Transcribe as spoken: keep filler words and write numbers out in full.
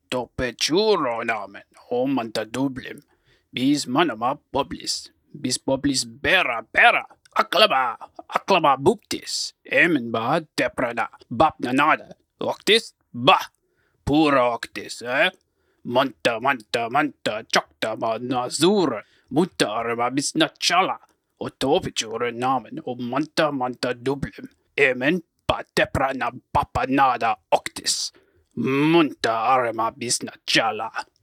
Topechuro namen o manta dublim. Bis manama poblis. Bis poblis bera bera. Aklaba, aklaba buptis. Emen ba teprana. Bap nanada. Octis? Bah. Pura octis, eh? Manta, manta, manta, chokta ma nazura. Mutta arma bis nachala. O topechuro namen o manta manta dublim. Emen ba teprana bapanada octis. Munta arma bis nachala.